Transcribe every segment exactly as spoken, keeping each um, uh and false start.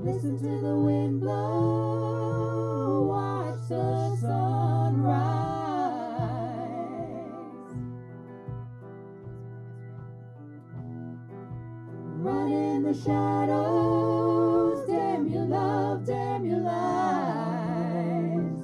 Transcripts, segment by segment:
Listen to the wind blow, watch the sun rise. Run in the shadows, damn your love, damn your lies.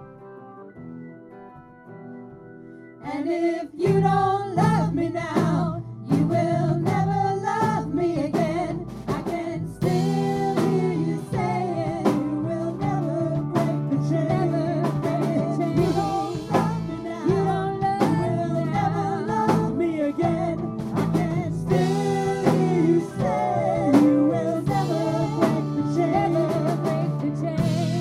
And if you don't love me now, you will never love me again. I can still hear you saying you will never break the chain. Never break the chain. You don't love me now. You don't love you will never love me again. I can still hear you say you will never break the chain. Never break the chain.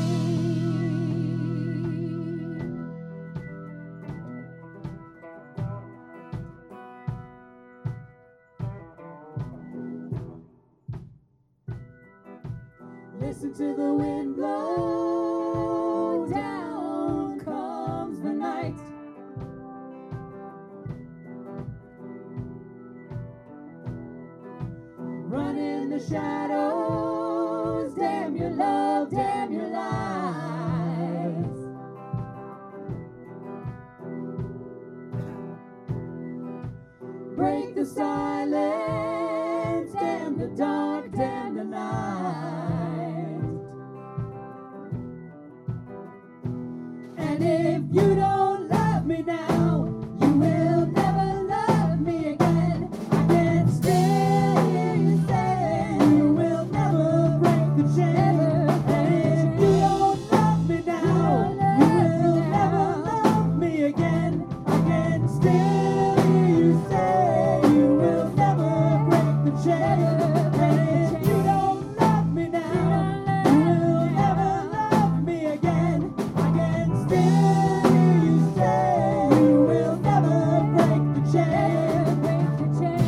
Listen to the wind blow, down comes the night. Run in the shadows, damn your love, damn your lies. Break the silence, damn the dark, damn the night. And if you don't love me now, you will never love me again. I can still hear you say you will never break the chain. And if you don't love me now, you will never love me again. I can still hear you say you will never break the chain. And if you don't love me now, you will never love me again. I can still hear you say you will never break the chain. Break the chain.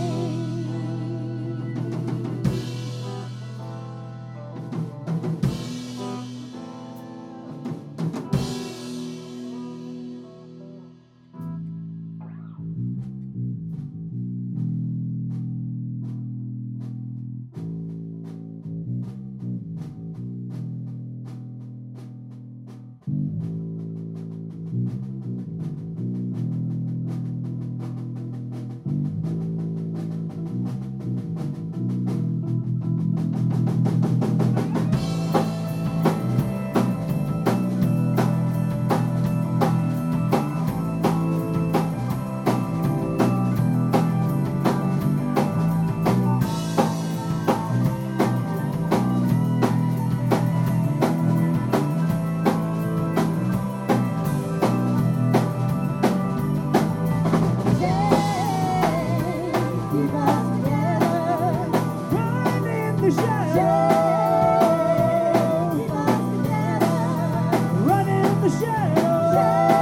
Keep us together. Run in the shadows. Keep us together. Run in the shadows.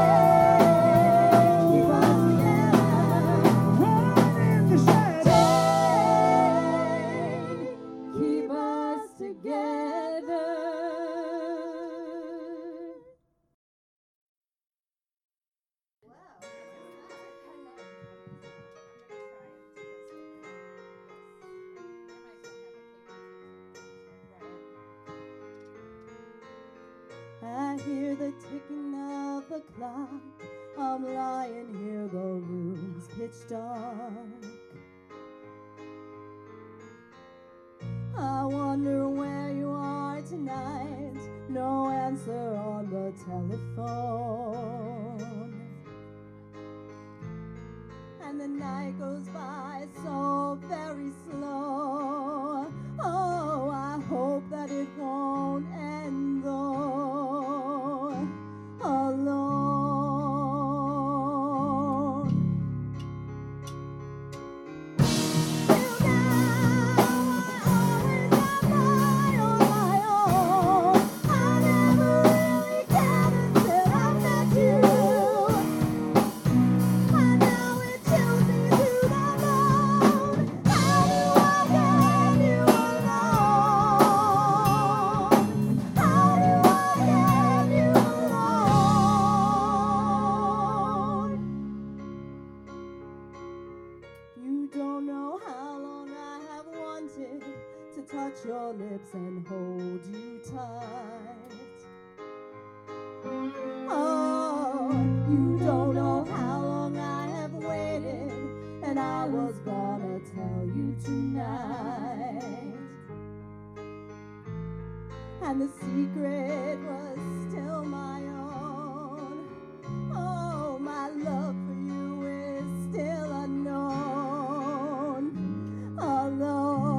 Keep us together. Run in the shadows. Keep us together. I hear the ticking of the clock. I'm lying here, the room's pitch dark. I wonder where you are tonight. No answer on the telephone. And the night goes by so very slow. Oh, I hope that it won't end though alone. Till now, I always am my on my own. I never really cared until I met you. And now it chills me to the bone. How do I get lips and hold you tight. Oh, you don't know how long I have waited, and I was gonna tell you tonight. And the secret was still my own. Oh, my love for you is still unknown, alone.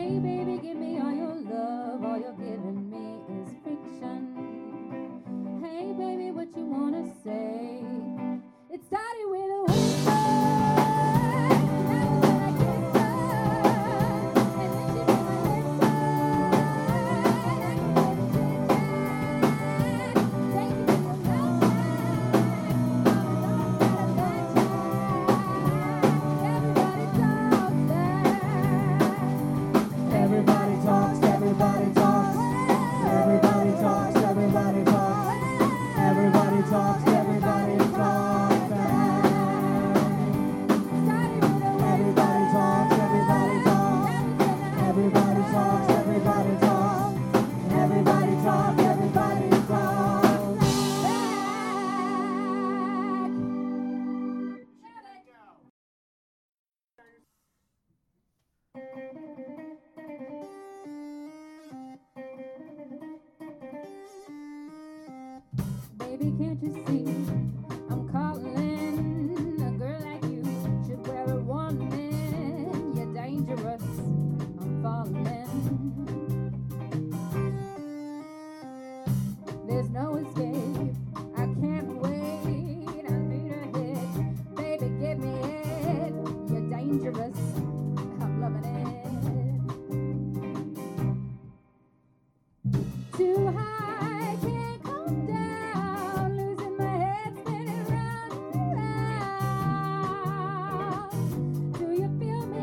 Hey, baby, give me all your love. All you're giving me is fiction. Hey, baby, what you wanna say? It started with a whisper. And then I kissed her. And then she made my lips burn. And I can hear the chit-chat. Take you to the mountain. Everybody talks, everybody talks, everybody talks, everybody talks, everybody talks, everybody talks. Everybody talks, everybody talks, everybody talks, everybody talks, everybody talks, everybody talks. Baby, can't you see I'm calling? A girl like you should wear a warning. You're dangerous. I'm falling. There's no escape. I can't wait. I need a hit. Baby, give me it. You're dangerous. I'm loving it. Too high, can't come down. Losing my head, spinning round and round. Do you feel me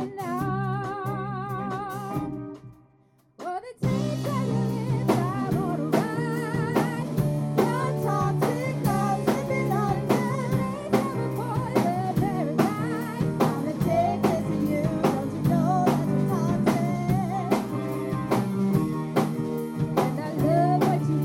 now? Oh, the taste of your lips, I wanna ride. Your toxic love, sipping on that never poison paradise. I'm addicted to you, don't you know that's a toxic? And I love what you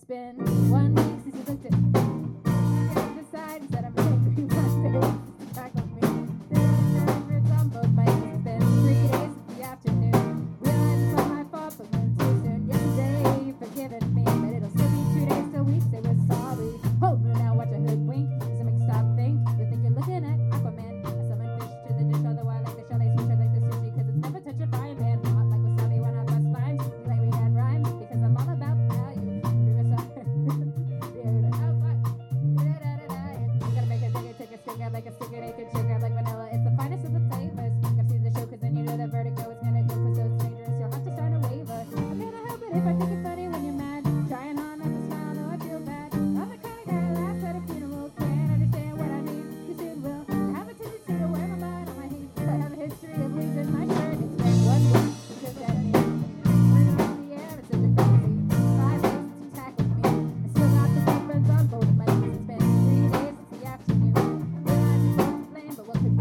been one week since you looked at me. I got to decide and said I'm angry Monday. Tackle me. There's nerves on both my knees. It's been three days since the afternoon. Realize it's all my fault, but when too soon. Yesterday you've forgiven me, but it'll still be two days till we say we're sorry. Oh, no, now watch a hoodwink. So make you stop think. You think you're looking at Aquaman. I summon fish to the dish, although I like the shell, they swish, I like the sushi, cause it's never touch a frying pan. Hot like wasabi when I bust lines. You like we had rhymes, because I'm all about value. You're a song. Oh, fuck. You gotta make a digger, take a stinger, like a sticker, naked sugar, like vanilla. It's the finest of the flavors. Gotta see the show, cause then you know that vertigo is gonna go, cause so it's dangerous. You'll have to sign a waiver. I can't help it if I think it's funny when you're mad. Trying hard not to smile, though I feel bad. I'm the kind of guy who laughs at a funeral. Can't understand what I mean. You soon will. I have a tendency to wear my mind on my heat. I have a history of losing my shirt. It's been one week since that me. Running around the air, it's in the crazy. Five days since you tackled me. I still got the weapons on both of my knees. It's been three days since the afternoon. Realize it's all to blame, but what could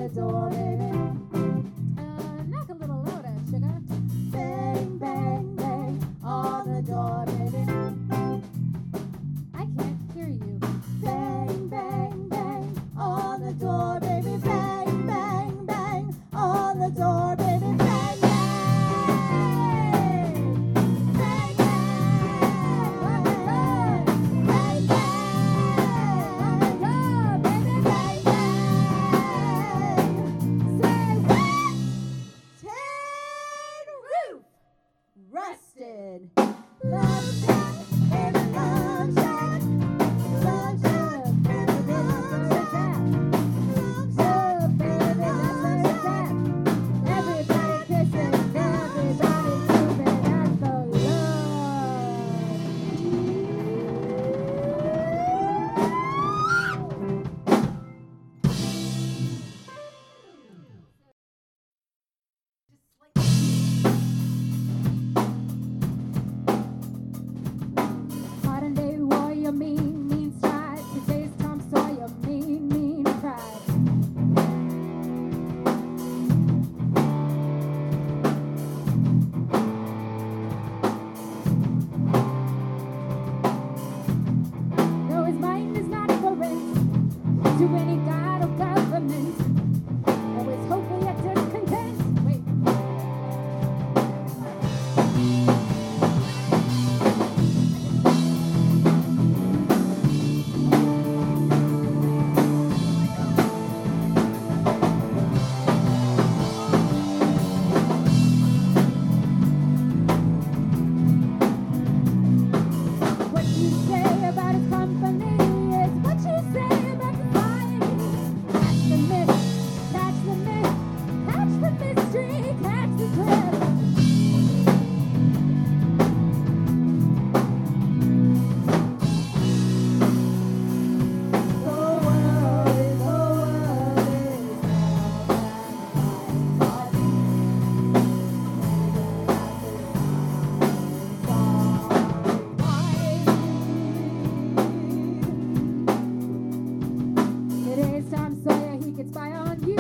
door, baby. Uh, knock a little louder, sugar. Bang, bang, bang on the door, baby. I can't hear you. Bang, bang, bang on the door, baby. Bang, bang, bang on the door, baby. Bang, bang. Bang, bang. Bang, bang. Baby, bang, bang. Say what? Tin roof. Rusted. Love shot, baby, love shot. Love shot, baby, love shot. Love shot, baby, love shot. Everybody kissing, everybody moving at the Modern day warrior, mean, mean stride. Today's Tom Sawyer, mean, mean pride. Though his mind is not foreign to any god or government, always hopeful yet discontent. Wait. What you say about his company is what you say about society. Catch the myth, catch the myth, catch the mystery, catch the drift. The world is, the world is It is Tom Sawyer, he can spy on you.